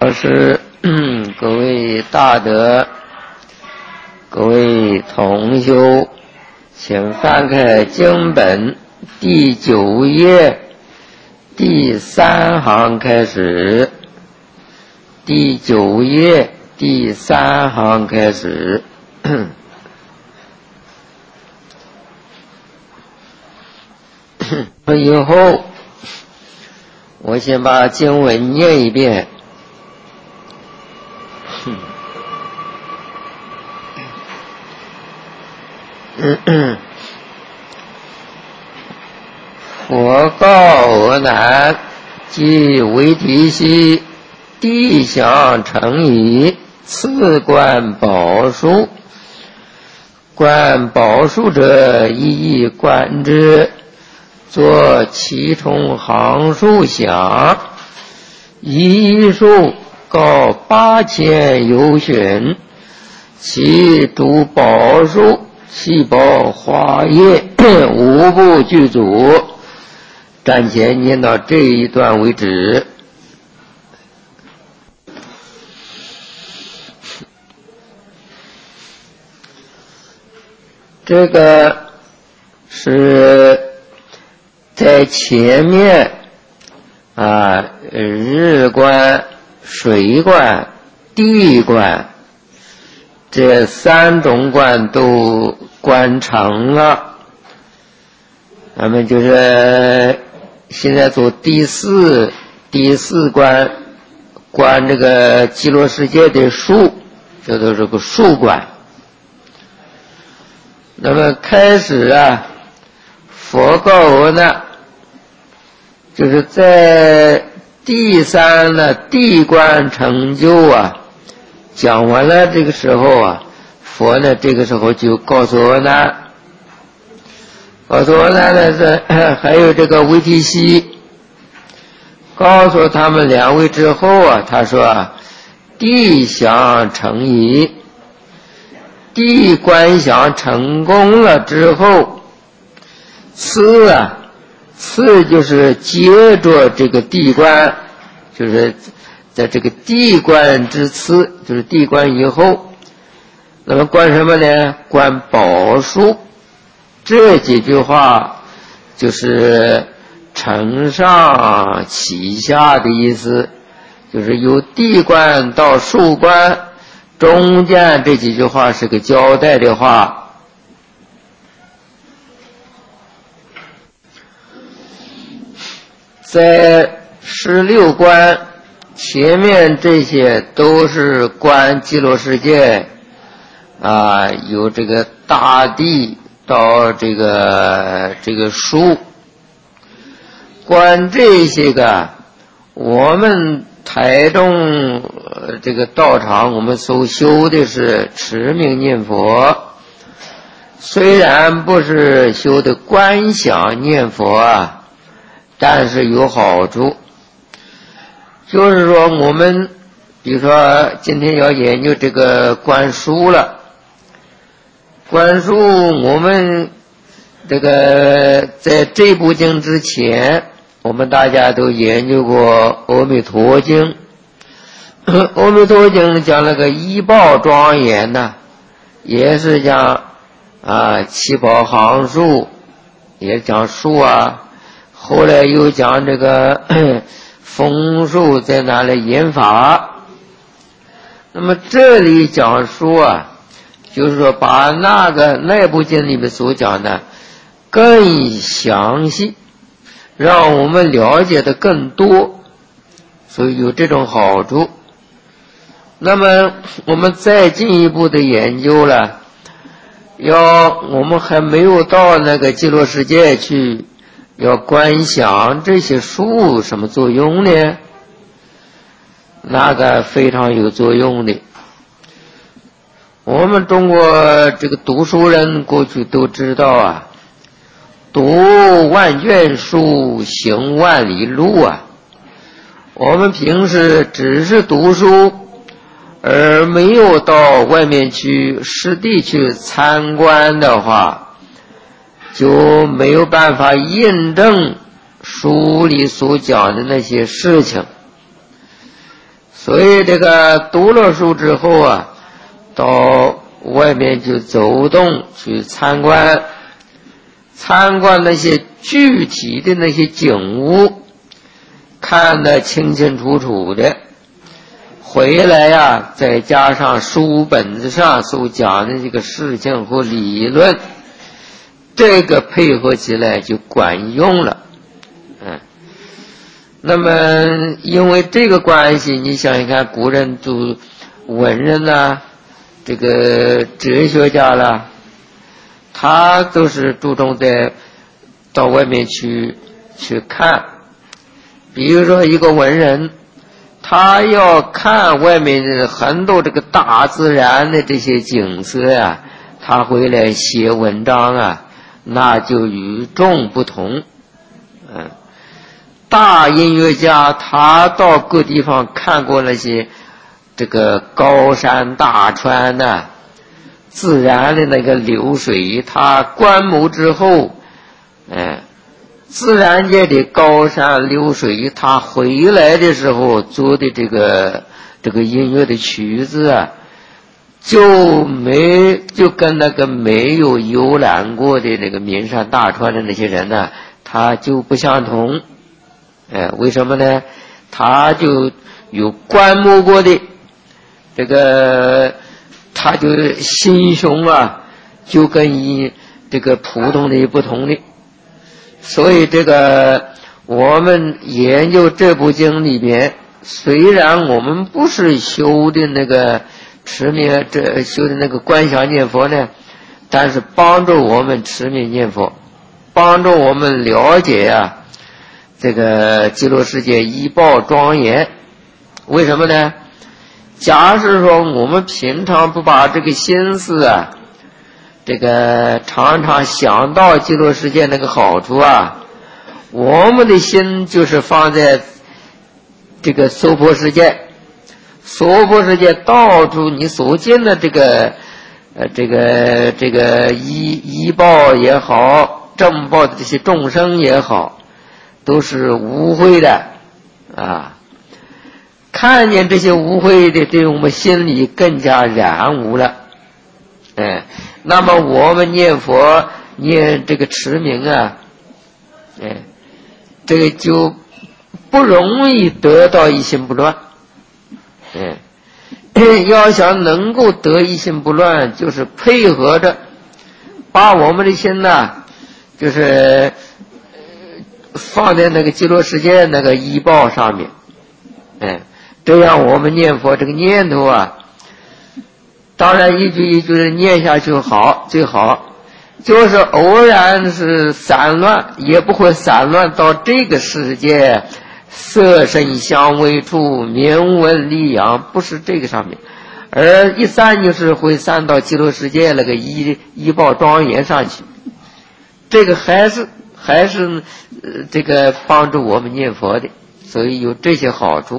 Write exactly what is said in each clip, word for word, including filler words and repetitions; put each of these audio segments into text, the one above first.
老师，各位大德，各位同修，请翻开经本第九页第三行开始。第九页第三行开始。以后我先把经文念一遍。佛告阿难，即为提悉地相成矣，次观宝树。观宝树者，一一观之，作其中行数想，一树高八千由旬，其诸宝树细胞花叶无不具足。暂且念到这一段为止。这个是在前面啊，日观、水观、地观这三种观都观成了，咱们就是现在做第四第四观，观这个极乐世界的树，叫做这个树观。那么开始啊，佛告阿难，就是在第三的地观成就啊，讲完了这个时候啊，佛呢这个时候就告诉阿难，告诉阿难呢是还有这个维提悉，告诉他们两位之后啊，他说啊，地相成矣。地观想成功了之后，次啊，次就是接着这个地观，就是在这个地观之次，就是地观以后，那么观什么呢？观宝树。这几句话就是承上启下的意思，就是由地观到树观，中间这几句话是个交代的话。在十六观前面这些都是观极乐世界啊，由这个大地到这个这个树，观这些个我们台中这个道场我们所修的是持名念佛，虽然不是修的观想念佛啊，但是有好处。就是说我们比如说今天要研究这个观书了，观书我们这个在这部经之前，我们大家都研究过阿弥陀经。阿弥陀经讲那个一报庄严呢，也是讲啊七宝行树，也讲树啊，后来又讲这个枫树在哪里研法。那么这里讲书啊，就是说把那个那部经里面所讲的更详细，让我们了解的更多，所以有这种好处。那么我们再进一步的研究了，要我们还没有到那个极乐世界去，要观想这些树什么作用呢？那个非常有作用的。我们中国这个读书人过去都知道啊，读万卷书，行万里路啊。我们平时只是读书，而没有到外面去实地去参观的话，就没有办法印证书里所讲的那些事情。 所以这个读了书之后啊，到外面去走动，去参观，参观那些具体的那些景物，看得清清楚楚的。回来呀、啊，再加上书本子上所讲的这个事情和理论，这个配合起来就管用了。嗯，那么因为这个关系，你想想看，古人都文人呐，这个哲学家啦，他都是注重在到外面去去看。比如说一个文人，他要看外面的很多这个大自然的这些景色呀、啊，他回来写文章啊，那就与众不同。嗯，大音乐家他到各地方看过那些这个高山大川呐、啊，自然的那个流水，他观摩之后，哎。自然界的高山流水，他回来的时候做的这个这个音乐的曲子啊，就没就跟那个没有游览过的那个名山大川的那些人呢，他就不相同。哎，为什么呢？他就有观摩过的这个，他就心胸啊，就跟一这个普通的不同的。所以这个我们研究这部经里边，虽然我们不是修的那个持名这修的那个观想念佛呢，但是帮助我们持名念佛，帮助我们了解啊这个极乐世界一报庄严。为什么呢？假使说我们平常不把这个心思啊这个常常想到极乐世界那个好处啊，我们的心就是放在这个娑婆世界，娑婆世界到处你所见的这个呃这个这个医医报也好，正报的这些众生也好，都是污秽的啊。看见这些污秽的，对我们心里更加染污了。哎，那么我们念佛念这个持名啊，哎，这个就不容易得到一心不乱。哎，要想能够得一心不乱，就是配合着把我们的心呐、啊，就是放在那个极乐世界那个依报上面。哎，这样我们念佛这个念头啊，当然一句一句的念下去好最好，就是偶然是散乱，也不会散乱到这个世界色声香味触名闻利养，不是这个上面，而一散就是会散到极乐世界那个依依报庄严上去。这个还是还是、呃、这个帮助我们念佛的，所以有这些好处。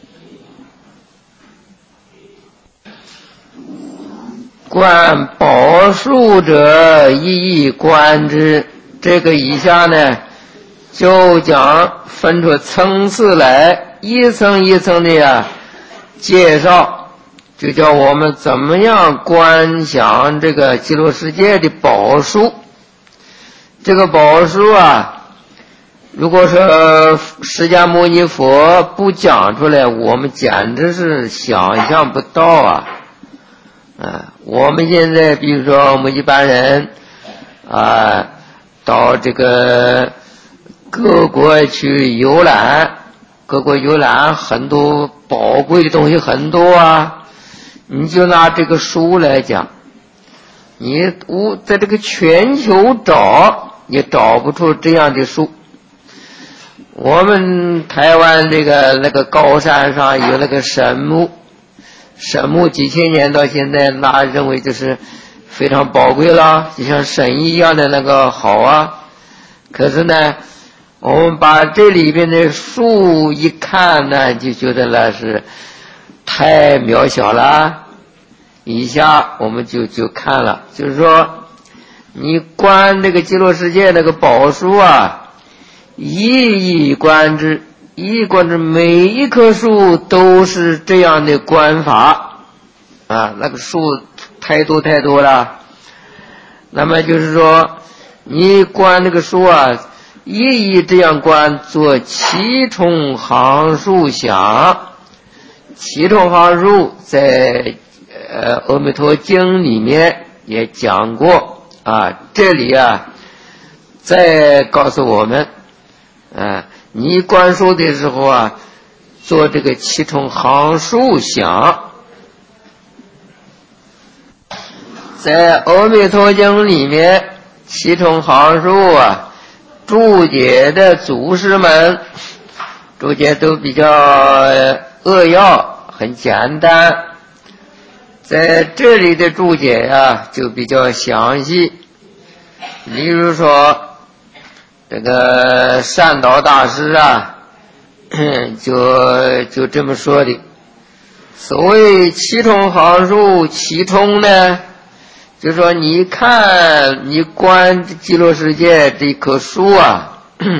观宝树者，一一观之。这个以下呢，就讲分出层次来，一层一层的呀介绍，就叫我们怎么样观想这个极乐世界的宝树。这个宝树啊，如果说释迦牟尼佛不讲出来，我们简直是想象不到啊。啊，我们现在比如说我们一般人啊，到这个各国去游览，各国游览很多宝贵的东西很多啊。你就拿这个书来讲，你我在这个全球找也找不出这样的书。我们台湾这个那个高山上有那个神木，神木几千年到现在，那认为就是非常宝贵了，就像神一样的那个好啊。可是呢，我们把这里边的树一看呢，就觉得那是太渺小了。以下我们就就看了，就是说你观这个极乐世界那个宝树啊，一一观之， 一观这每一棵树都是这样的观法啊，那个树太多太多了。那么就是说，你观那个树啊，一一这样观，做七重行树想。七重行树在呃《阿弥陀经》里面也讲过啊，这里啊再告诉我们啊，你观树的时候啊，做这个七重行树想。在《阿弥陀经》里面，七重行树啊，注解的祖师们注解都比较扼要，很简单。在这里的注解啊，就比较详细。例如说，这个善导大师啊，就就这么说的。所谓七重行树，七重呢，就说你看你观极乐世界这棵树啊，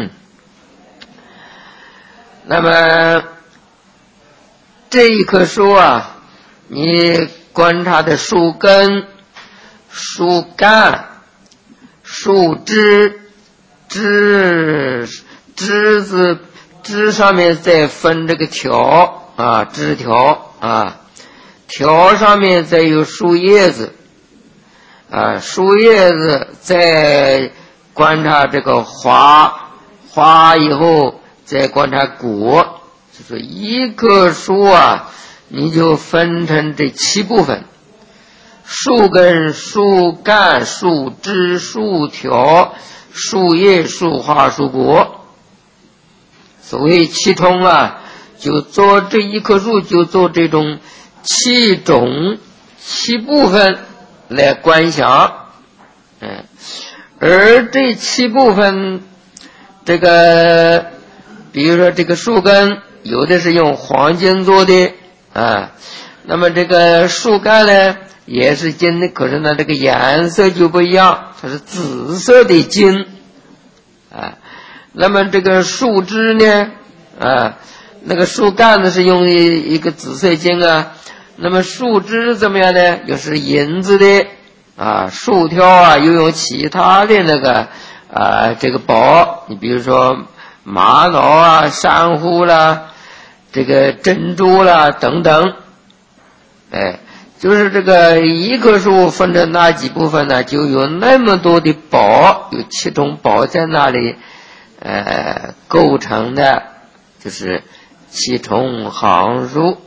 那么这一棵树啊，你观察的树根、树干、树枝、枝枝子枝上面再分这个条啊，枝条啊，条上面再有树叶子啊，树叶子再观察这个花，花以后再观察果，就是一棵树啊，你就分成这七部分：树根、树干、树枝、树条、树叶、树花、树果。所谓七重啊，就做这一棵树，就做这种七种七部分来观想。嗯，而这七部分，这个比如说这个树根，有的是用黄金做的啊，那么这个树干呢也是金的，可是呢这个颜色就不一样，它是紫色的金啊。那么这个树枝呢啊，那个树干呢是用一个紫色金啊，那么树枝怎么样呢？又是银子的啊，树条啊又有其他的那个啊这个宝，你比如说玛瑙啊、珊瑚啦、这个珍珠啦等等。哎，就是这个一棵树分成那几部分呢，就有那么多的宝，有七种宝在那里呃构成的，就是七重行树。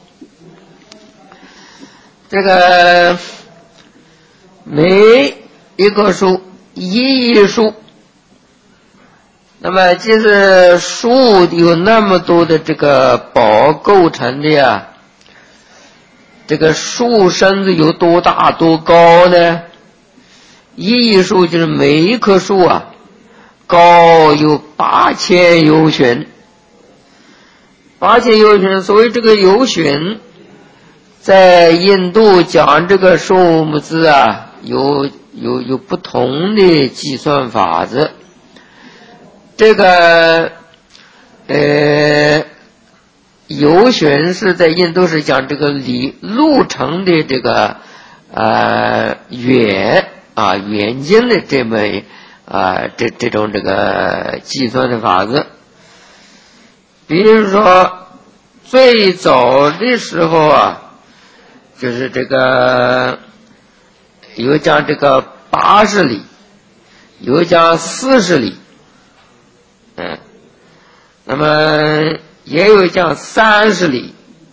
这个每一个树一一树，那么即是树有那么多的这个宝构成的呀，这个树身子有多大多高呢？一一树就是每一棵树啊，高有八千由旬，八千由旬。所谓这个由旬，在印度讲这个数目字啊，有有有不同的计算法子。这个呃，由旬是在印度是讲这个里路程的这个呃远啊远近的这么啊这这种这个计算的法子。比如说最早的时候啊，就是这个有讲这个八十里，有讲四十里，嗯，那么也有讲三十里。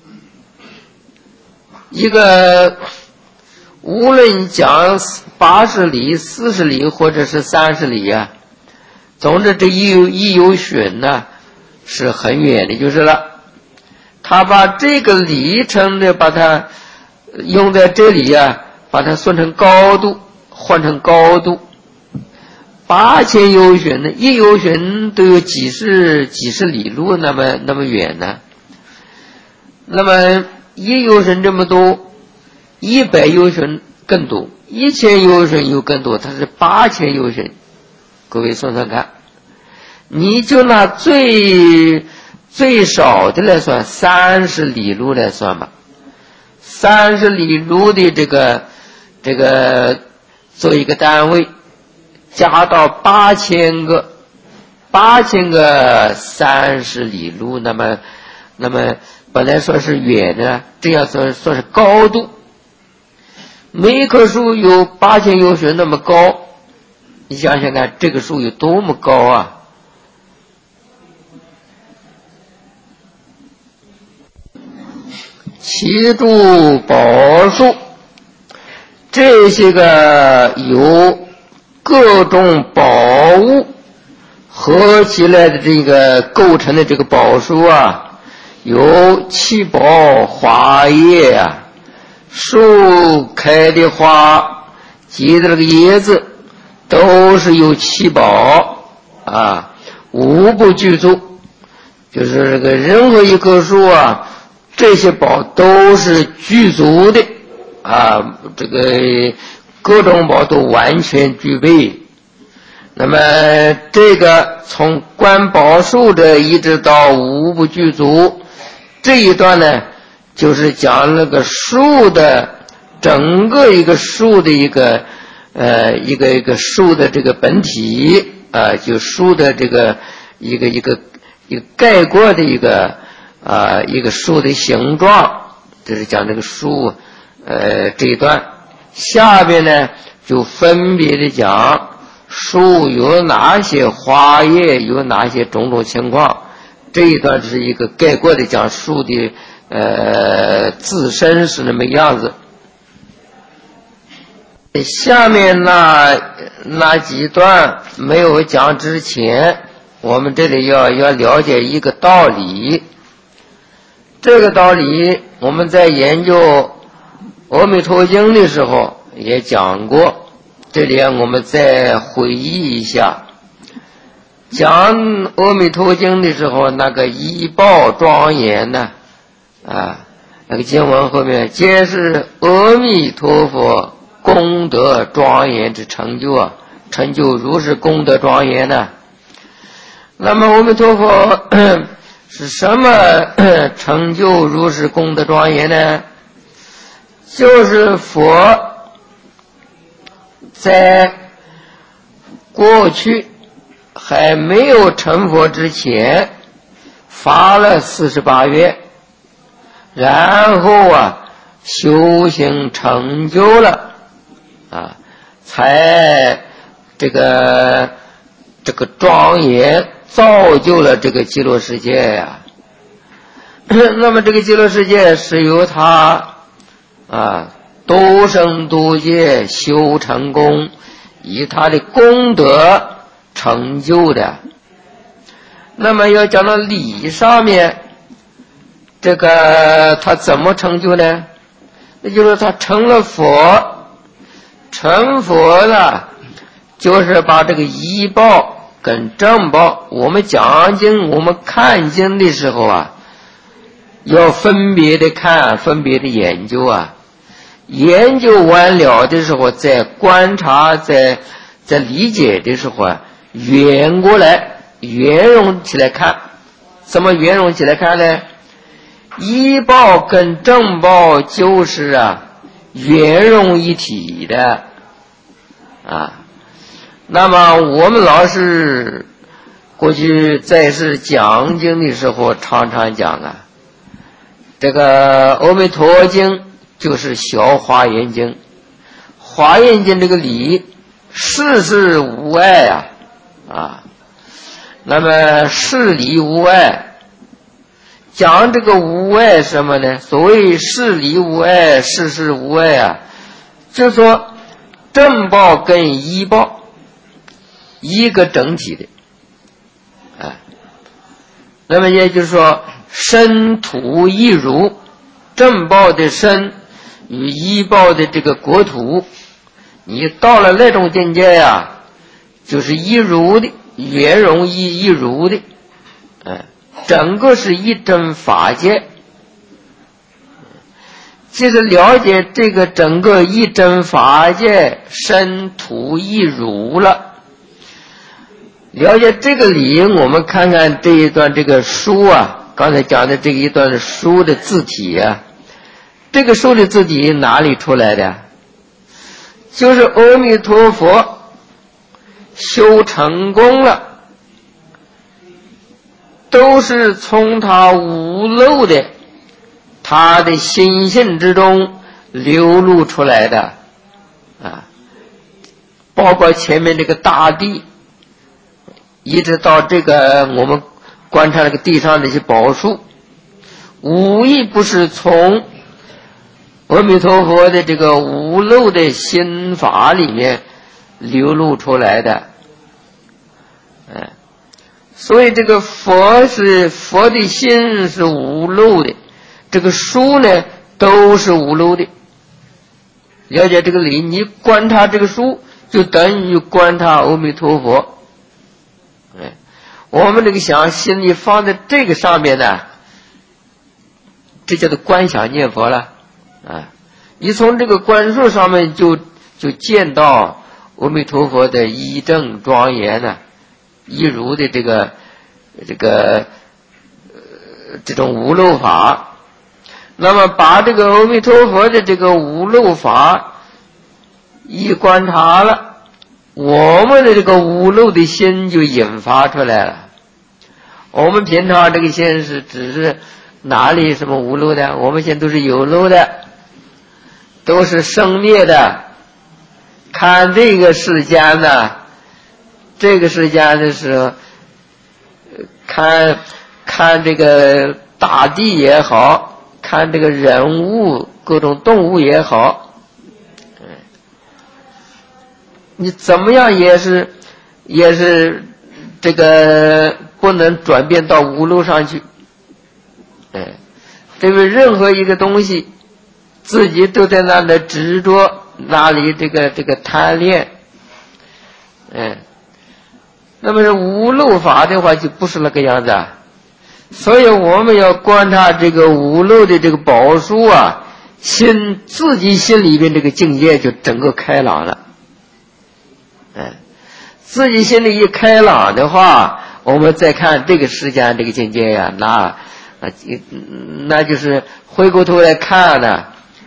一个无论讲八十里、四十里或者是三十里啊，总之这一有一有旬呢，是很远的就是了。他把这个里程的把它用在这里啊，把它算成高度，换成高度。八千由旬呢，一由旬都有几十几十里路那么那么远呢。那么一由旬这么多，一百由旬更多，一千由旬又更多，它是八千由旬。各位算算看，你就拿最最少的来算三十里路来算吧，三十里路的这个这个做一个单位，加到八千个，八千个三十里路，那么那么本来说是远的，这样说说是高度，每一棵树有八千有许那么高，你想想看，这个树有多么高啊！其柱宝树，这些个有各种宝物合起来的这个构成的这个宝树啊，有七宝花叶啊，树开的花结的这个叶子都是有七宝啊，无不具足，就是这个任何一棵树啊，这些宝都是具足的啊，这个各种宝都完全具备。那么这个从观宝树这一直到无不具足这一段呢，就是讲那个树的整个一个树的一个呃一个一个树的这个本体啊、呃，就树的这个一个一个一个概括的一个啊、呃、一个树的形状，这是讲这个树呃这一段。下边呢就分别的讲树有哪些花叶，有哪些种种情况。这一段是一个概括的讲树的呃自身是那么样子。下面那那几段没有讲之前，我们这里要要了解一个道理。这个道理我们在研究阿弥陀经的时候也讲过，这里我们再回忆一下。讲阿弥陀经的时候，那个一报庄严呢啊，那个经文后面皆是阿弥陀佛功德庄严之成就啊，成就如是功德庄严呢。那么阿弥陀佛是什么成就如是功德庄严呢？就是佛在过去还没有成佛之前发了四十八愿，然后啊修行成就了啊，才这个这个庄严造就了这个极乐世界呀、啊。那么这个极乐世界是由他啊多生多劫修成功，以他的功德成就的。那么要讲到理上面，这个他怎么成就呢？那就是他成了佛，成佛了就是把这个依报跟正报，我们讲经我们看经的时候啊，要分别的看，分别的研究啊，研究完了的时候再观察，再在理解的时候啊，圆过来，圆融起来看。怎么圆融起来看呢？依报跟正报就是啊圆融一体的啊。那么我们老师过去在世讲经的时候常常讲啊，这个阿弥陀经就是小华严经，华严经这个理事事无碍啊啊，那么事理无碍，讲这个无碍什么呢？所谓事理无碍，事事无碍啊，就是说正报跟依报一个整体的，啊，那么也就是说身土一如，正报的身与依报的这个国土，你到了那种境界呀、啊，就是一如的，圆融一一如的，哎，整个是一真法界。就是了解这个整个一真法界，身土一如了。了解这个理，我们看看这一段这个书啊， 刚才讲的这一段书的字体啊，这个书的字体哪里出来的？就是阿弥陀佛修成功了，都是从他无漏的他的心性之中流露出来的啊，包括前面这个大地，一直到这个我们观察这个地上这些宝树，无一不是从阿弥陀佛的这个无漏的心法里面流露出来的。哎，所以这个佛是佛的心是无漏的，这个书呢都是无漏的。了解这个理，你观察这个书就等于观察阿弥陀佛。哎，我们这个想心里放在这个上面呢，这叫做观想念佛了啊！你从这个观数上面就就见到阿弥陀佛的一正庄严呢、啊，一如的这个这个呃这种无漏法。那么把这个阿弥陀佛的这个无漏法一观察了，我们的这个无漏的心就引发出来了。我们平常这个心是只是哪里什么无漏的？我们现在都是有漏的，都是生灭的。看这个世间呢，这个世间的时候，看看这个大地也好，看这个人物各种动物也好，你怎么样也是也是这个不能转变到无漏上去。哎，这个任何一个东西自己都在那里执着，那里这个这个贪恋。哎，那么是无漏法的话就不是那个样子啊。所以我们要观察这个无漏的这个宝书啊，心自己心里边这个境界就整个开朗了。哎，自己心里一开朗的话，我们再看这个世间这个境界呀、啊，那啊，那就是回过头来看呢。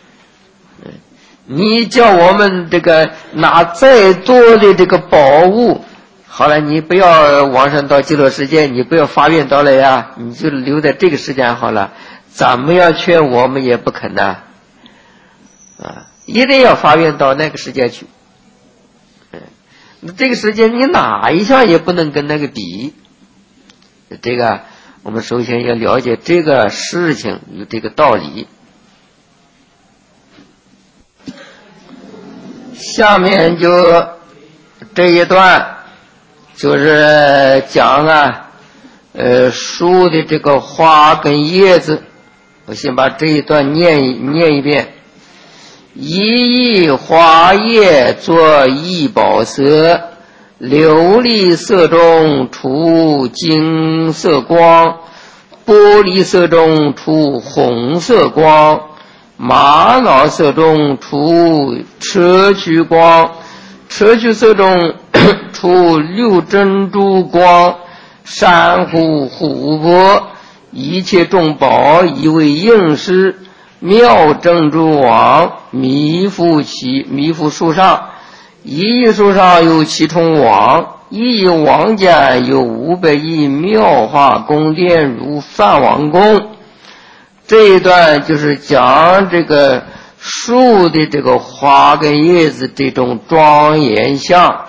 你叫我们这个拿再多的这个宝物，好了，你不要往上到极乐世界，你不要发愿到来呀，你就留在这个世间好了。怎么样劝我们也不肯呐，啊，一定要发愿到那个世界去。那这个世界你哪一项也不能跟那个比。这个我们首先要了解这个事情有这个道理。下面就这一段就是讲啊，呃，树的这个花跟叶子。我先把这一段念一念一遍。一亿花叶作一宝色，琉璃色中出金色光，玻璃色中出红色光，玛瑙色中出砗磲光，砗磲色中出六珍珠光，珊瑚琥珀，一切众宝以为应施，妙珍珠网弥覆其弥覆树上，一亿树上有七重网，一亿网间有五百亿妙化宫殿如梵王宫。这一段就是讲这个树的这个花跟叶子这种庄严相，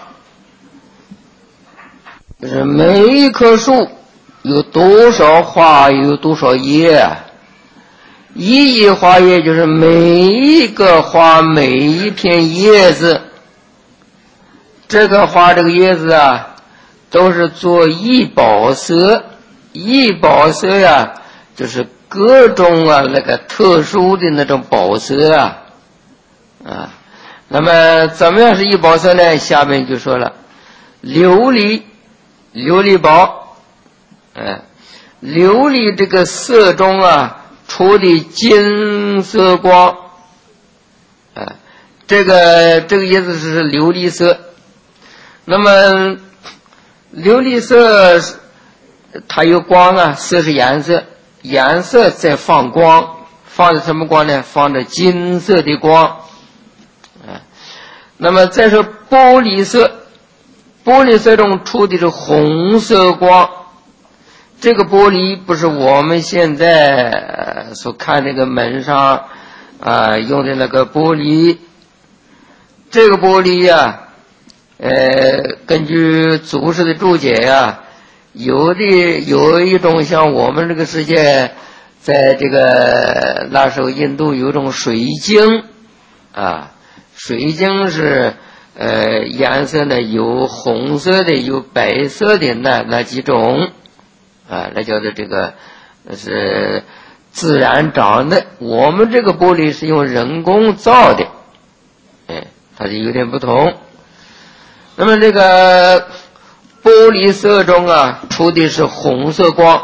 就是每一棵树有多少花有多少叶，一亿花叶就是每一个花每一片叶子，这个花这个叶子啊都是做一宝色。一宝色呀、啊、就是各种啊那个特殊的那种宝色啊啊，那么怎么样是一宝色呢？下面就说了，琉璃琉璃宝，哎，琉璃这个色中啊出的金色光，啊，这个这个意思是琉璃色。那么琉璃色它有光啊，色是颜色， 颜色在放光，放的什么光呢？放的金色的光。啊，那么再说玻璃色，玻璃色中出的是红色光。这个玻璃不是我们现在所看那个门上啊用的那个玻璃，这个玻璃呀、啊，呃，根据祖师的注解呀、啊，有的有一种像我们这个世界，在这个那时候印度有一种水晶啊，水晶是呃颜色呢有红色的，有白色的那那几种。啊，那叫做这个是自然长的，我们这个玻璃是用人工造的，哎，它就有点不同。那么这个玻璃色中啊，出的是红色光，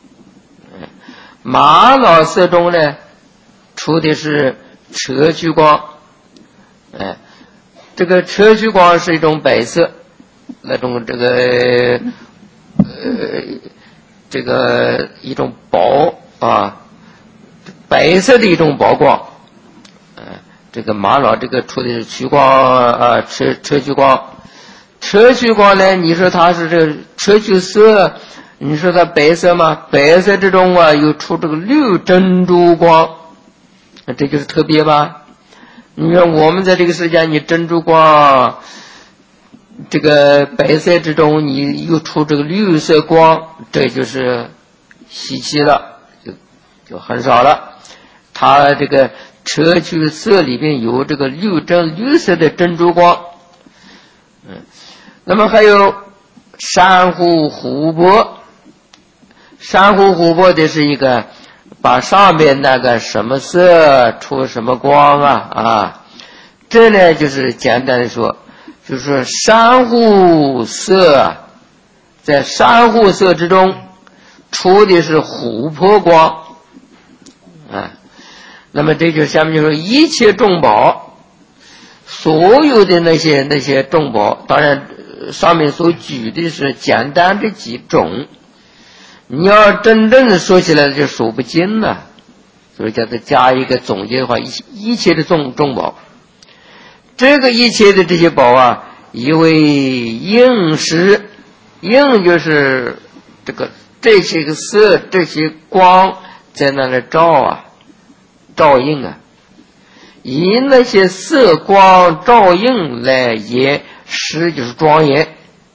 玛瑙色中呢，出的是砗磲光，哎，这个砗磲光是一种白色，那种这个呃。这个一种薄啊，白色的一种薄光，呃，这个玛瑙这个出的是砗光啊，砗砗磲光，砗磲光呢，你说它是这个砗磲色，你说它白色吗？白色这种啊，又出这个绿珍珠光，这就是特别吧？你说我们在这个世界，你珍珠光。这个白色之中，你又出这个绿色光，这就是稀奇了，就就很少了。它这个砗磲色里面有这个绿珍绿色的珍珠光，嗯，那么还有珊瑚琥珀，珊瑚琥珀的是一个把上面那个什么色出什么光啊啊，这呢就是简单的说。就是说珊瑚色，在珊瑚色之中出的是琥珀光啊。那么这就下面就说一切众宝，所有的那些那些众宝，当然上面所举的是简单的几种，你要真正的说起来就数不尽了，所以叫做加一个总结的话，一一切的众众宝。这个一切的这些宝啊，以为应时，应就是这个这些个色，这些光在那里照啊，照应啊，以那些色光照应来也时就是庄严。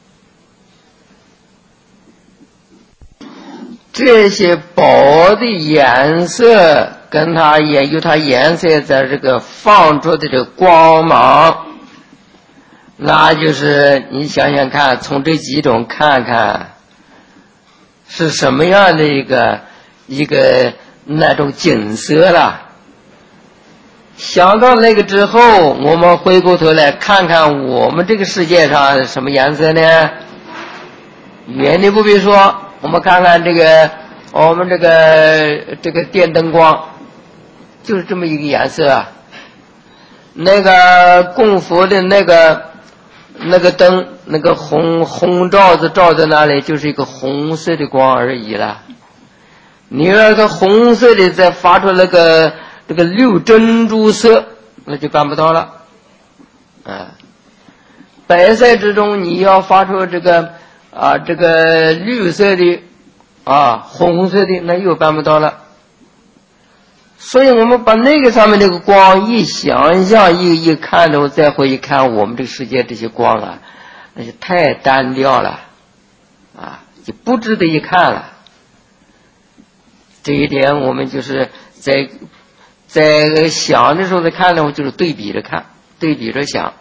这些宝的颜色跟它也有它颜色在这个放出的这个光芒，那就是你想想看，从这几种看看是什么样的一个一个那种景色了。想到那个之后，我们回过头来看看我们这个世界上什么颜色呢？远的不必说，我们看看这个我们这个这个电灯光，就是这么一个颜色啊。那个供佛的那个那个灯，那个红红罩子照在那里，就是一个红色的光而已了。你要是红色的再发出那个这个绿珍珠色，那就办不到了啊。白色之中你要发出这个啊这个绿色的啊红色的，那又办不到了。所以我们把那个上面这个光一想象一一看着，再回一看我们这个世界这些光啊，那就太单调了啊，就不值得一看了。这一点我们就是在在想的时候在看的，就是对比着看，对比着想。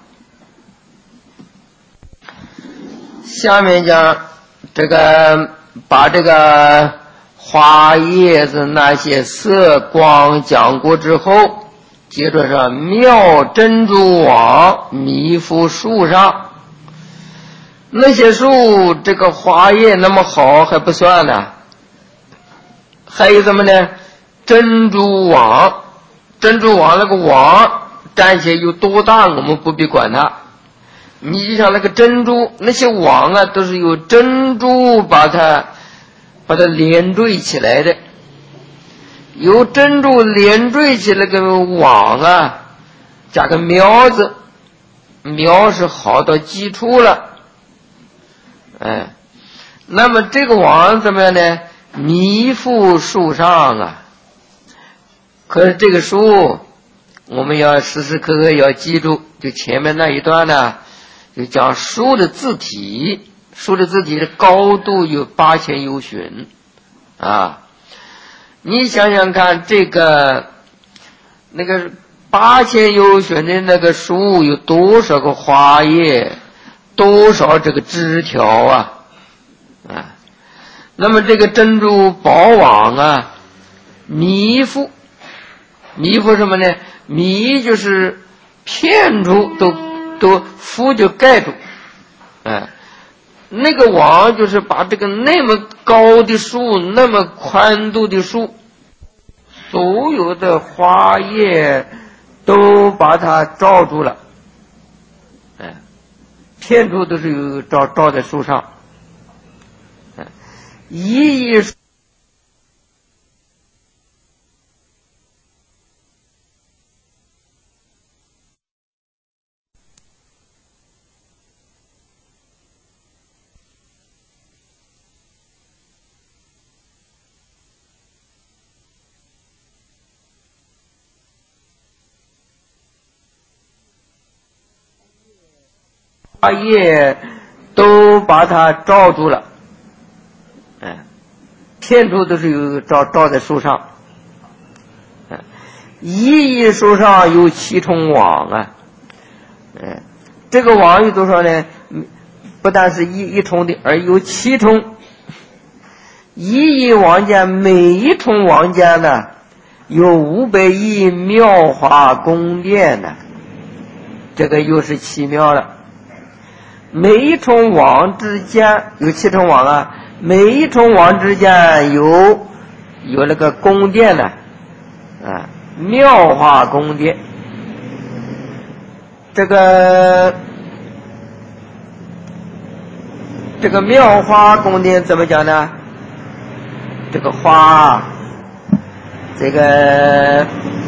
下面讲这个把这个花叶子那些色光讲过之后，接着是妙珍珠网弥覆树上。那些树这个花叶那么好还不算呢，还有什么呢？珍珠网，珍珠网那个网站起来有多大我们不必管它，你就像那个珍珠，那些网啊都是由珍珠把它把它连缀起来的由珍珠连缀起那个网啊，加个苗字，苗是好的基础了。哎，那么这个网怎么样呢？弥覆树上啊。可是这个树我们要时时刻刻要记住，就前面那一段呢，就讲树的字体，树的字体的高度有八千由旬啊。你想想看，这个那个八千由旬的那个树有多少个花叶，多少这个枝条啊啊！那么这个珍珠宝网啊，弥覆，弥覆什么呢？弥就是片处都都覆就盖住，哎，那个网就是把这个那么高的树，那么宽度的树，所有的花叶都把它罩住了，哎，片处都是有罩罩在树上，哎，一一花叶都把它罩住了，哎，片处都是有罩罩在树上，哎，一一树上有七重网啊，哎，这个网有多少呢？不但是一一重的，而有七重。一一网间，每一重网间呢，有五百亿妙花宫殿呢，这个又是奇妙了。每一重网之间有七重网啊，每一重网之间有有那个宫殿呢，啊，妙花宫殿。这个这个妙花宫殿怎么讲呢？这个花，这个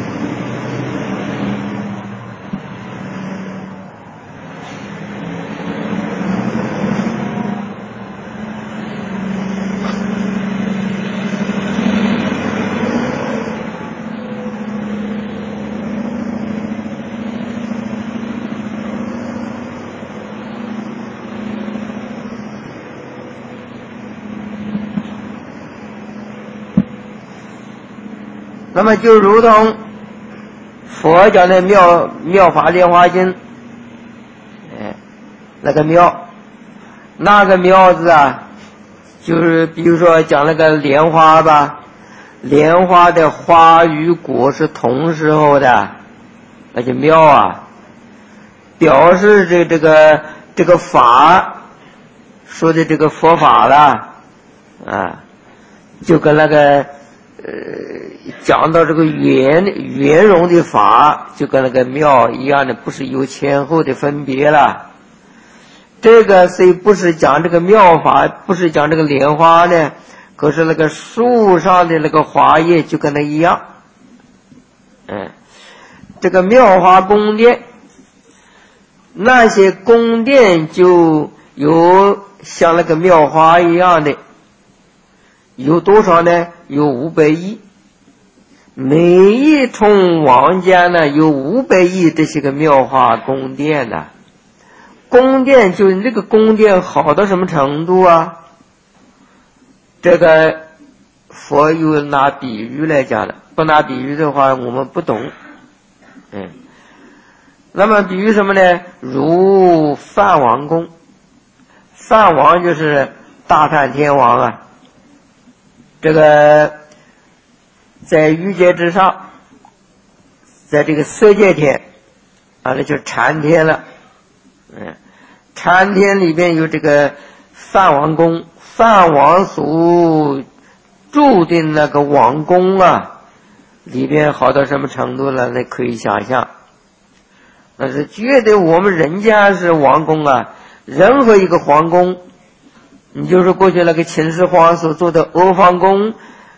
那么就如同佛讲的妙妙法莲华经，哎，那个妙，那个妙字啊，就是比如说讲那个莲花吧，莲花的花与果是同时候的，那就妙啊，表示这这个这个法说的这个佛法了啊，就跟那个呃，讲到这个圆圆融的法，就跟那个妙一样的，不是有前后的分别了。这个虽不是讲这个妙法，不是讲这个莲花呢，可是那个树上的那个花叶就跟那一样。嗯，这个妙花宫殿，那些宫殿就有像那个妙花一样的。有多少呢？有五百亿，每一重网间呢有五百亿这些个妙花宫殿呢。宫殿就这个宫殿好到什么程度啊？这个佛又拿比喻来讲了，不拿比喻的话我们不懂。嗯，那么比喻什么呢？如梵王宫，梵王就是大梵天王啊。这个在欲界之上，在这个色界天啊，那就是禅天了。嗯，禅天里边有这个梵王宫，梵王所住的那个王宫啊，里边好到什么程度了？那可以想象。那是觉得我们人家是王宫啊，任何一个皇宫。你就是过去那个秦始皇所做的阿房宫，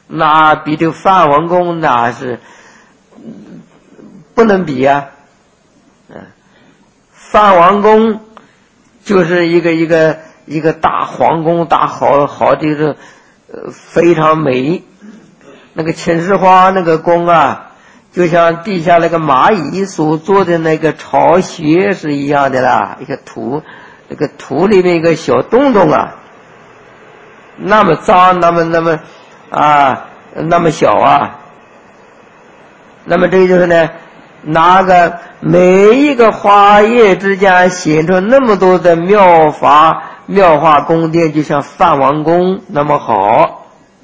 那比这个梵王宫那是不能比啊。嗯，梵王宫就是一个一个一个大皇宫，大好好的这呃非常美。那个秦始皇那个宫啊，就像地下那个蚂蚁所做的那个巢穴是一样的啦，一个土，那个土里面一个小洞洞啊，那么脏，那么那么啊，那么小啊。那么这个就是呢，那个每一个花叶之间显出那么多的妙法妙法宫殿，就像梵王宫那么好。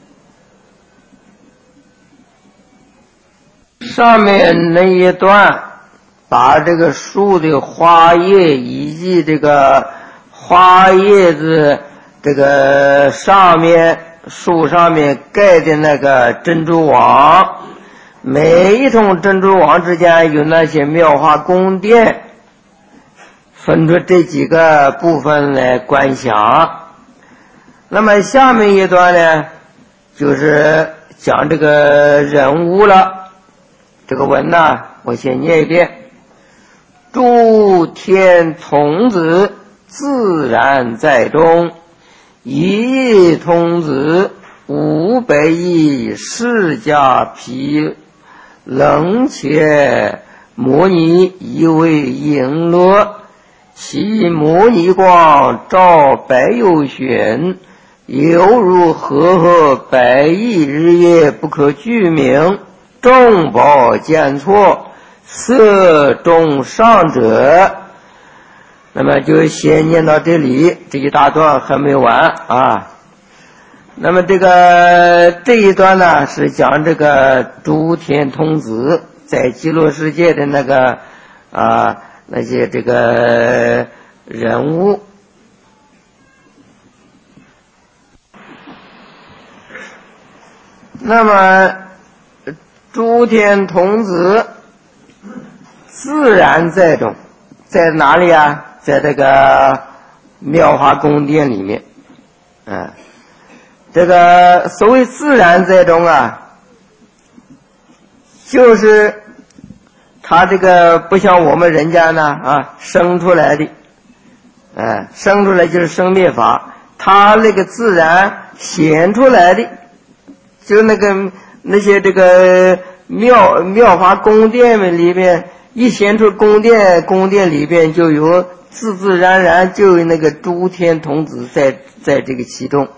上面那一段把这个树的花叶以及这个花叶子这个上面树上面盖的那个珍珠网，每一种珍珠网之间有那些妙法宫殿，分出这几个部分来观想。那么下面一段呢，就是讲这个人物了。这个文呢，我先念一遍：诸天童子自然在中，一亿童子五百亿释迦毗冷切摩尼一位璎珞，其摩尼光照百有玄，犹如和合百亿日夜，不可具名。众宝见错，色中上者。那么就先念到这里，这一大段还没完啊。那么这个这一段呢，是讲这个诸天童子在极乐世界的那个啊那些这个人物。那么诸天童子自然在中，在哪里啊？在这个妙法宫殿里面。嗯，这个所谓自然在中啊，就是他这个不像我们人家呢啊生出来的，哎，生出来就是生灭法，他那个自然显出来的，就那个那些这个庙庙法宫殿里面一显出宫殿，宫殿里边就有自自然然就有那个诸天童子在在这个其中。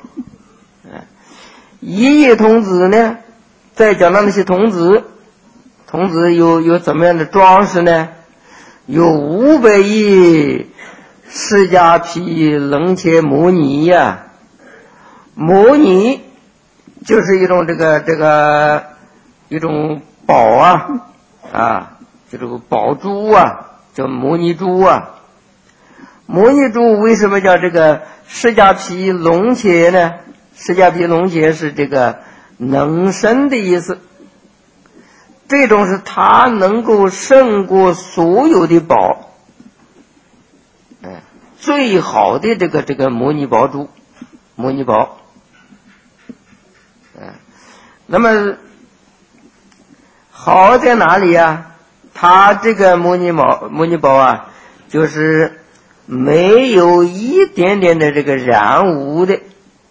一亿童子呢，再讲到那些童子，童子有有怎么样的装饰呢？有五百亿释迦毗冷切摩尼呀，摩尼就是一种这个这个一种宝啊啊，就这个宝珠啊，叫摩尼珠啊。摩尼珠为什么叫这个释迦毗冷切呢？释迦毗冷切是这个能生的意思，这种是它能够胜过所有的宝，哎，最好的这个这个摩尼宝珠，摩尼宝。哎，那么好在哪里呀？它这个摩尼宝摩尼宝啊，就是没有一点点的这个染污的，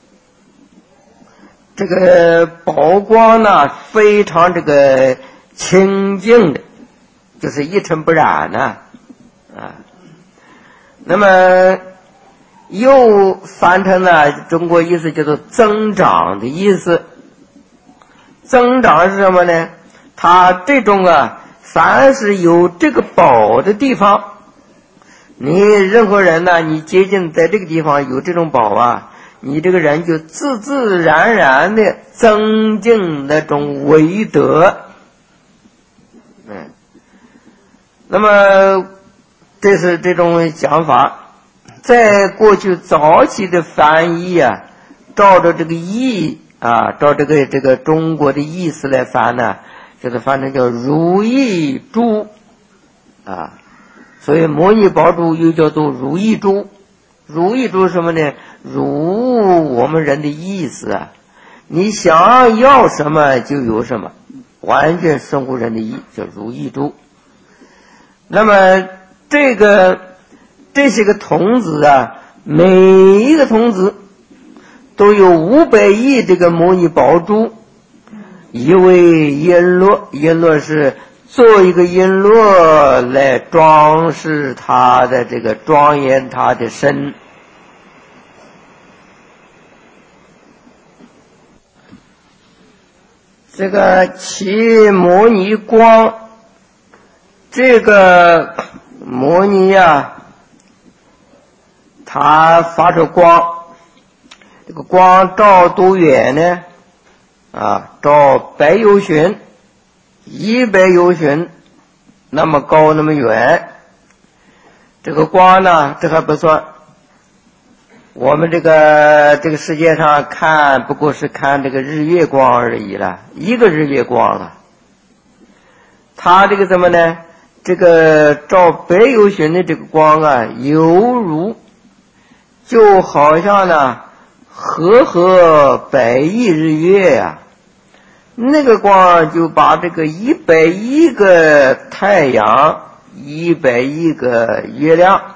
这个宝光呢非常这个清净的，就是一尘不染呢啊。那么又翻成了中国意思叫做增长的意思。增长是什么呢？它这种啊，凡是有这个宝的地方，你任何人呢，你接近在这个地方有这种宝啊，你这个人就自自然然的增进那种威德。嗯，那么这是这种讲法。在过去早期的翻译啊，照着这个意啊，照这个这个中国的意思来翻呢，就是翻成叫如意珠啊，所以摩尼宝珠又叫做如意珠。如意珠什么呢？如我们人的意思啊， 你想要什么就有什么，完全顺乎人的意，叫如意珠。那么这个这些个童子啊，每一个童子都有五百亿这个摩尼宝珠，一为璎珞，璎珞是做一个璎珞来装饰他的这个庄严他的身。这个其摩尼光，这个摩尼呀，它发出光，这个光照多远呢？啊，照百由旬，一百由旬，那么高那么远。这个光呢，这还不算。我们这个这个世界上看不过是看这个日月光而已了，一个日月光啊。它这个什么呢？这个照百由旬的这个光啊，犹如就好像呢和合百亿日月呀、啊，那个光就把这个一百亿个太阳，一百亿个月亮，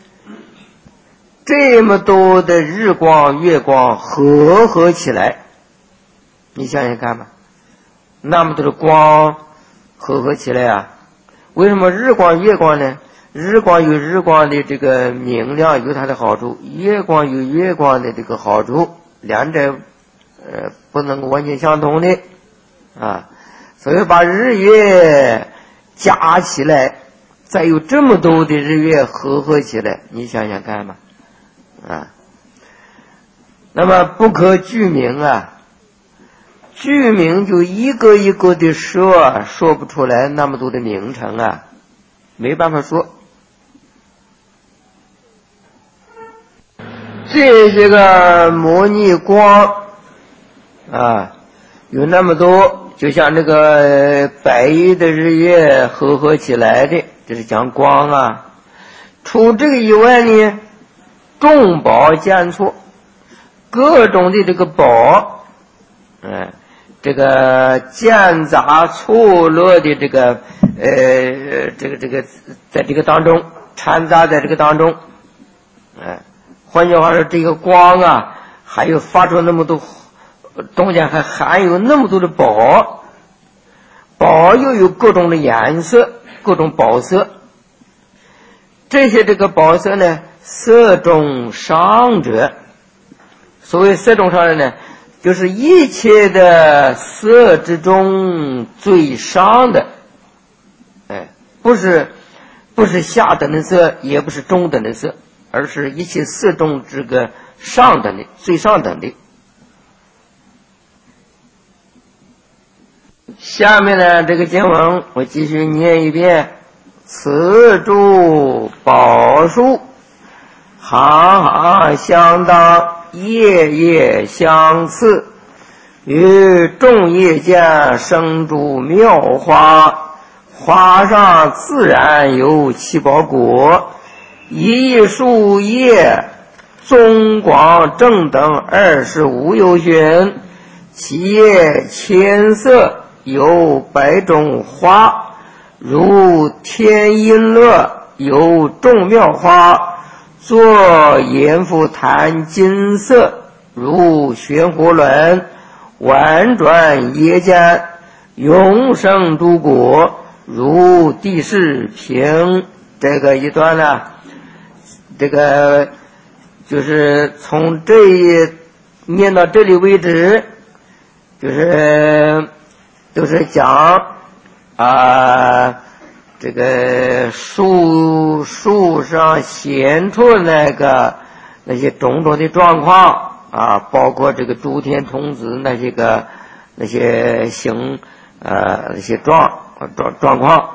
这么多的日光月光合合起来，你想想看吧，那么多的光合合起来啊，为什么日光月光呢？日光有日光的这个明亮，有它的好处，月光有月光的这个好处，两者呃不能完全相同的啊，所以把日月加起来，再有这么多的日月合合起来，你想想看吧啊，那么不可具名啊，具名就一个一个的说，说不出来那么多的名称啊，没办法说。这些个摩尼光啊，有那么多，就像这个百亿的日月合合起来的，这是讲光啊。除这个以外呢，众宝见错，各种的这个宝，嗯，这个间杂错落的这个呃，这个这个在这个当中掺杂在这个当中，哎，换句话说，这个光啊，还有发出那么多中间还含有那么多的宝，宝又有各种的颜色，各种宝色。这些这个宝色呢，色中上者，所谓色中上者呢，就是一切的色之中最上的，哎，不是不是下等的色，也不是中等的色，而是一切色中这个上等的，最上等的。下面呢，这个经文我继续念一遍：此诸宝树，行行相当，夜夜相次，于众叶间生诸妙花，花上自然有七宝果，一树叶中广正等二十五由旬，其叶千色，有百种花，如天音乐，有众妙花，作阎浮檀金色，如旋火轮，婉转夜间，永生诸果，如地势平。这个一段呢，这个就是从这一念到这里为止，就是就是讲啊，这个树树上显出那个那些种种的状况啊，包括这个诸天童子那些个那些形呃那些状状状况。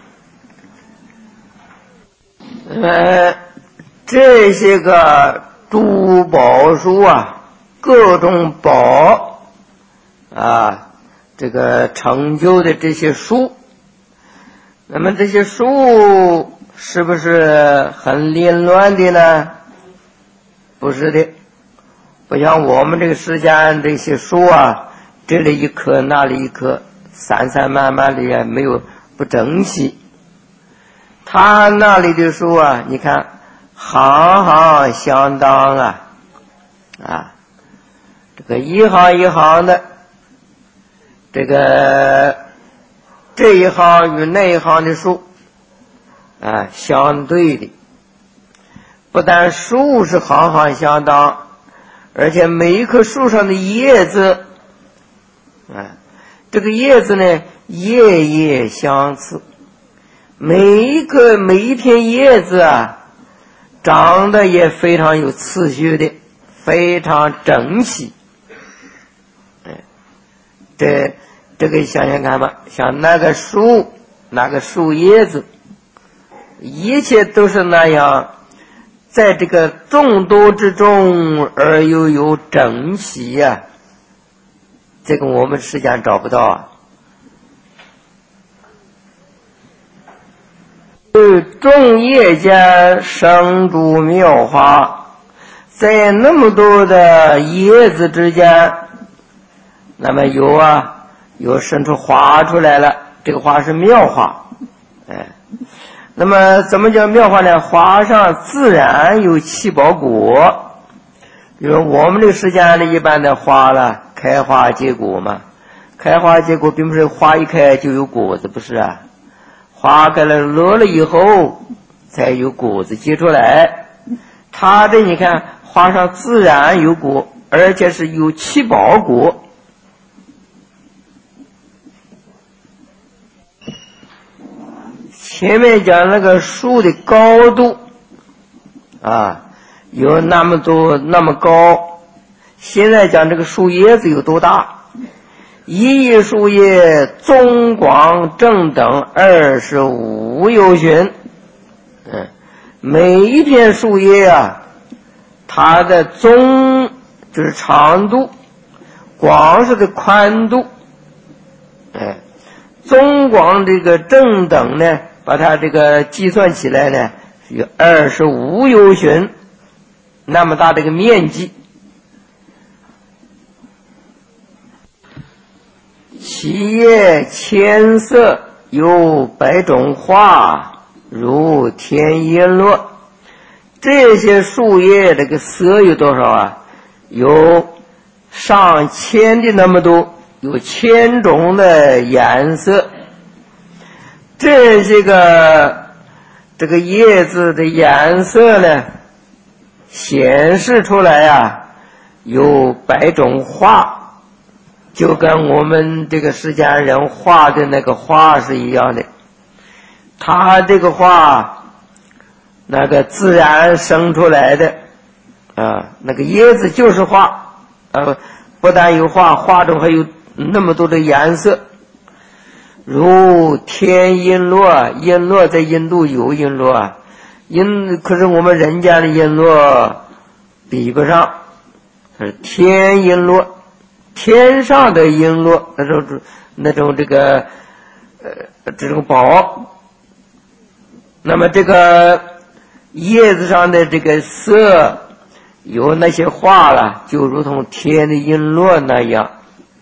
呃，这些个珠宝书啊，各种宝啊，这个成就的这些书，那么这些书是不是很凌乱的呢？不是的， 不像我们这个世间这些树啊，这里一棵那里一棵，散散漫漫的也没有不整齐。他那里的树啊，你看行行相当啊，啊，这个一行一行的，这个这一行与那一行的树啊相对的，不但树是行行相当，而且每一棵树上的叶子啊，这个叶子呢叶叶相似，每一个每一片叶子啊长得也非常有次序的，非常整齐。哎，这这个想想看吧，像那个树那个树叶子，一切都是那样，在这个众多之中而又有整齐呀、啊，这个我们实际上找不到啊。众叶间生诸妙花，在那么多的叶子之间，那么有啊有生出花出来了，这个花是妙花。哎，那么怎么叫妙花呢？花上自然有七宝果。比如我们这个世间的一般的花了，开花结果嘛，开花结果并不是花一开就有果子，不是啊，花开了落了以后才有果子结出来。它这你看花上自然有果，而且是有七宝果。前面讲那个树的高度啊，有那么多那么高，现在讲这个树叶子有多大。一叶树叶中广正等二十五由旬。嗯，每一片树叶啊，它的中就是长度，广是的宽度，哎，中广这个正等呢，把它这个计算起来呢，有二十五由旬，那么大这个面积。其叶千色，有百种花，如天音落。这些树叶这个色有多少啊？有上千的那么多，有千种的颜色。这些个这个叶子的颜色呢，显示出来啊，有百种花。就跟我们这个世间人画的那个画是一样的，他这个画那个自然生出来的啊，那个叶子就是画啊，不但有画，画中还有那么多的颜色，如天音落。音落在印度有音落啊，音可是我们人间的音落比不上，是天音落。天上的璎珞，那种那种这个呃这种宝，那么这个叶子上的这个色有那些花了，就如同天的璎珞那样。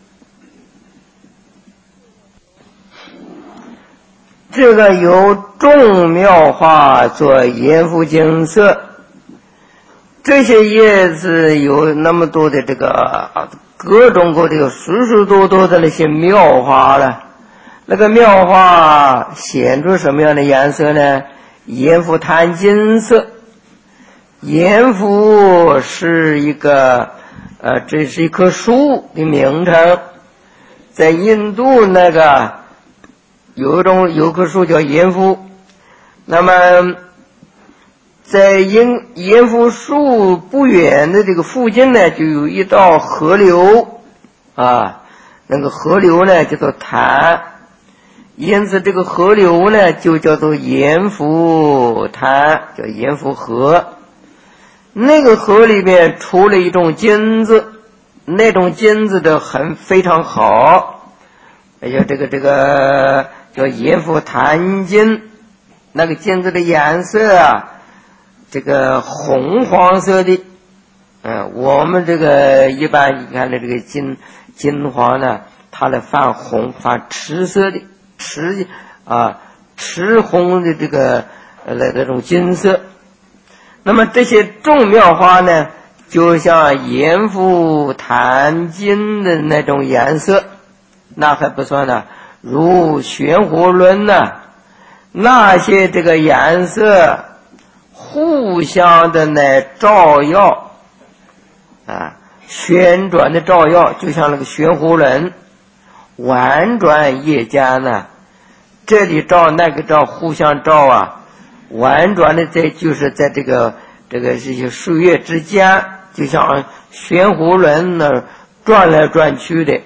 这个有众妙花做严复景色，这些叶子有那么多的这个各种各的许许多多的那些妙花了。那个妙花显出什么样的颜色呢？严复贪金色。严复是一个呃，这是一棵树的名称，在印度那个有一种有棵树叫严复。那么在严严复树不远的这个附近呢，就有一道河流啊，那个河流呢叫做潭，因此这个河流呢就叫做严复潭，叫严复河。那个河里面出了一种金子，那种金子的很非常好，也叫这个这个叫严复潭金。那个金子的颜色啊，这个红黄色的嗯，我们这个一般你看的这个金金黄呢，它的泛红泛赤色的赤啊赤红的这个呃那种金色。那么这些众妙花呢，就像盐阜檀金的那种颜色，那还不算呢。如玄火轮呢，那些这个颜色互相的呢照耀啊，旋转的照耀，就像那个玄火轮婉转夜间呢，这里照那个照，互相照啊，婉转的在就是在这个这个这些树叶之间，就像玄火轮呢转来转去的。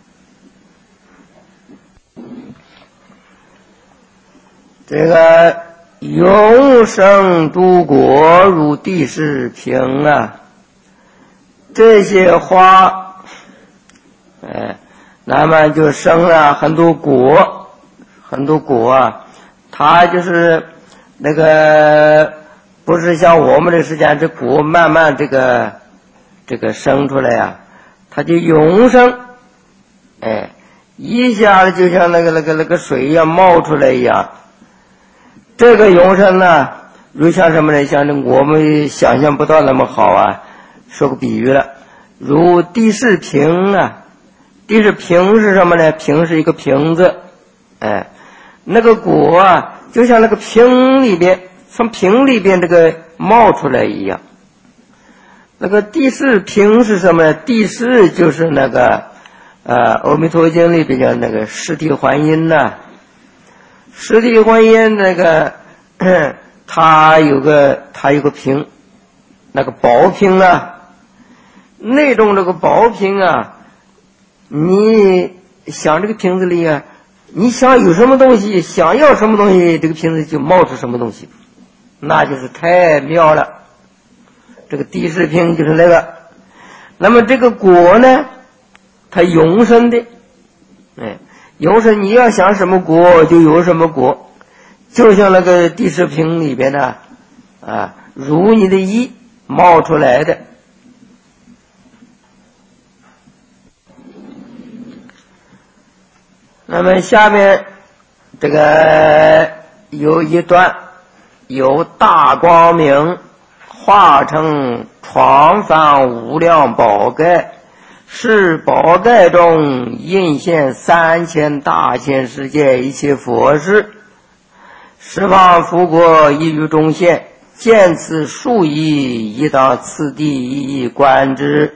这个永生诸国如地势平啊，这些花，哎，那么就生了很多果，很多果啊，它就是那个不是像我们的时间，这果慢慢这个这个生出来啊，它就永生，哎，一下子就像那个那个那个水一样冒出来一样。这个永生呢，如像什么呢？像我们想象不到那么好啊。说个比喻了，如地势平啊，地势平是什么呢？平是一个瓶子，哎，那个果啊，就像那个瓶里边，从瓶里边这个冒出来一样。那个地势平是什么呢？地势就是那个呃，阿弥陀经里边叫那个实体还因呐。实体还因那个，它有个它有个瓶，那个宝瓶啊，那种这个宝瓶啊，你想这个瓶子里啊，你想有什么东西，想要什么东西，这个瓶子就冒出什么东西，那就是太妙了。这个地势瓶就是那个。那么这个果呢，它永生的，哎。永生，你要想什么果就有什么果，就像那个地势瓶里边呢，啊，如你的意冒出来的。那么下面这个有一段，有大光明化成床幡无量宝盖，是宝盖中应现三千大千世界一切佛事，十方佛国一于中现，见此数亿，一到次第一一观之。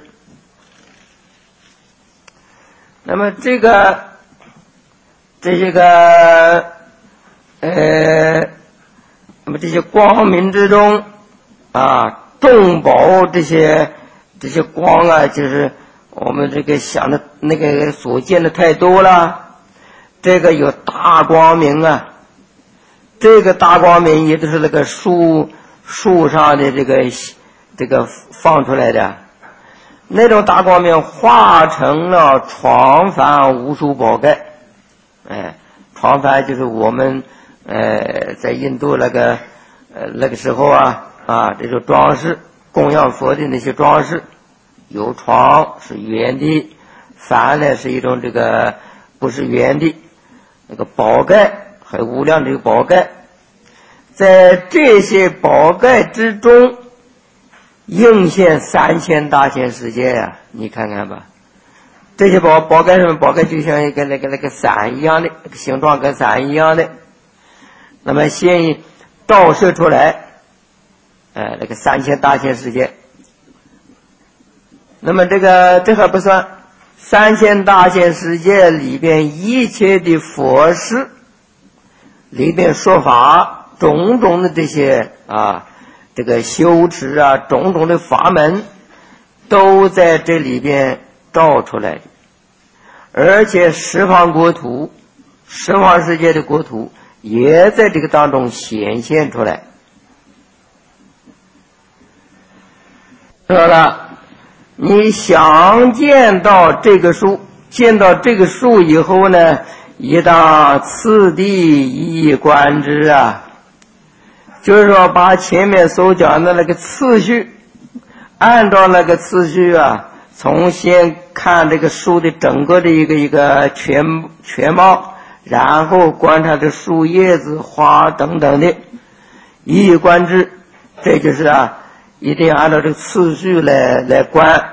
那么这个这些个呃，那么这些光明之中啊，众宝这些这些光啊，就是我们这个想的那个所见的太多了。这个有大光明啊，这个大光明也就是那个树树上的这个这个放出来的那种大光明，化成了床幡无数宝盖。哎，床幡就是我们呃在印度那个呃那个时候啊啊这种装饰供养佛的那些装饰。有床是圆的，幡呢是一种这个不是圆的，那个宝盖还有无量这个宝盖，在这些宝盖之中应现三千大千世界呀、啊，你看看吧，这些宝宝盖什么宝盖就像一个那个那个伞一样的，那个形状跟伞一样的，那么先照射出来，呃，那个三千大千世界。那么这个这还不算，三千大千世界里边一切的佛事里边说法，种种的这些啊这个修持啊，种种的法门都在这里边照出来的。而且十方国土十方世界的国土也在这个当中显现出来。说了，你想见到这个树，见到这个树以后呢，一当次第一一观之啊，就是说把前面所讲的那个次序按照那个次序啊，从先看这个树的整个的一个一个全全貌，然后观察这树叶子花等等的，一以贯之。这就是啊，一定要按照这个次序来来观。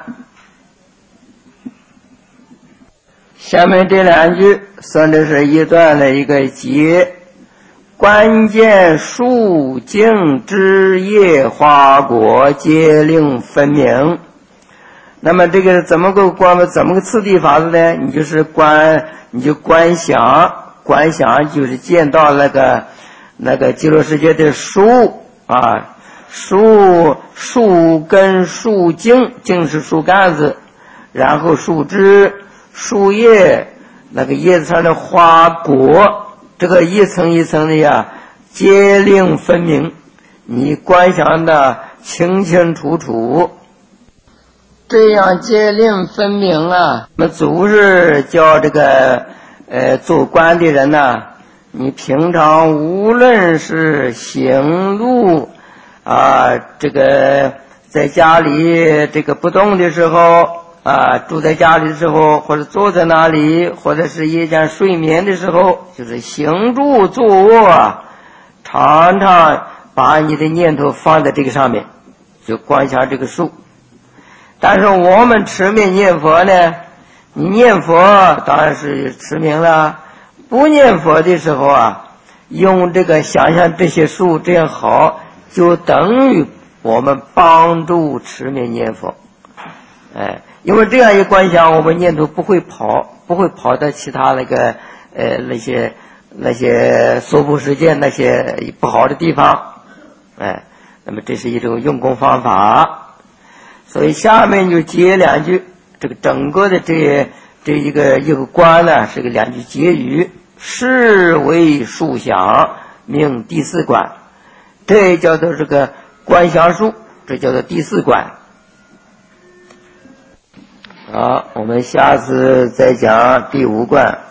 下面这两句算的是一段的一个节，关键树茎枝叶花果皆令分明。那么这个怎么个观，怎么个次第法子呢？你就是观，你就观想，观想就是见到那个那个极乐世界的树啊，树树根树茎，茎是树干子，然后树枝树叶，那个叶子上的花果，这个一层一层的呀，皆令分明，你观想的清清楚楚。这样皆令分明啊，那么祖是叫这个呃做官的人呐、啊，你平常无论是行路啊，这个在家里这个不动的时候啊，住在家里的时候，或者坐在那里，或者是夜间睡眠的时候，就是行住坐卧啊，常常把你的念头放在这个上面，就观想这个树。但是我们持名念佛呢，你念佛当然是持名了，不念佛的时候啊，用这个想象这些树，这样好，就等于我们帮助持名念佛。哎，因为这样一观想，我们念头不会跑，不会跑到其他那个呃那些那些娑婆世界那些不好的地方。哎，那么这是一种用功方法。所以下面就接两句，这个整个的这这一个一个观呢，是个两句结语，是为树想，名第四观，这叫做这个观想树，这叫做第四观。好，我们下次再讲第五观。